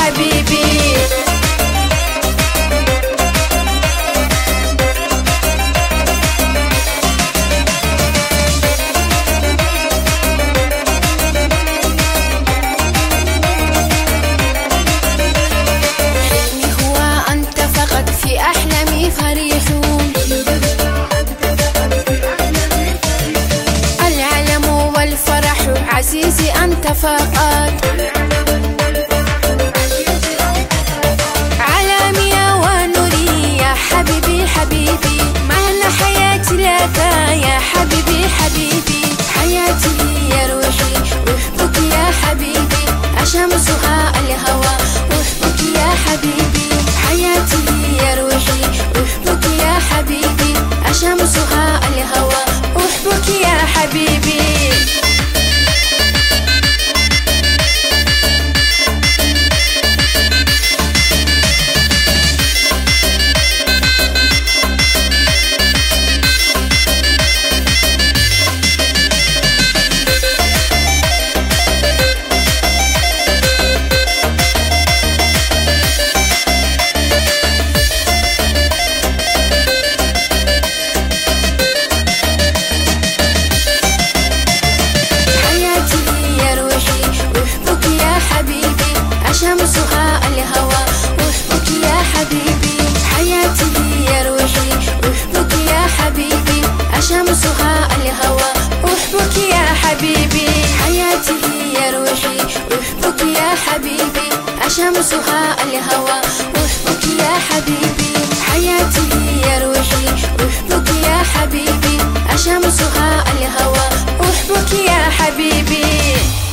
حبيبي. في أحلامي فريحون، العلم والفرح عزيزي أنت فقط، علامي ونوري يا حبيبي حبيبي، معنى حياتي لك يا حبيبي حبيبي، حياتي يا روحي أحبك يا حبيبي، أشمسها الهوى أحبك يا حبيبي، حياتي يا روحي أحبك يا حبيبي، أشمسها الهوى أحبك يا حبيبي. أشمسها الهوى أحبك يا حبيبي، حياتي يا روحي أحبك يا حبيبي، أشمسها الهوى أحبك يا حبيبي، حياتي يا روحي أحبك يا حبيبي، أشمسها الهوى أحبك يا حبيبي، حياتي يا روحي أحبك يا حبيبي، أشمسها الهوى أحبك يا حبيبي.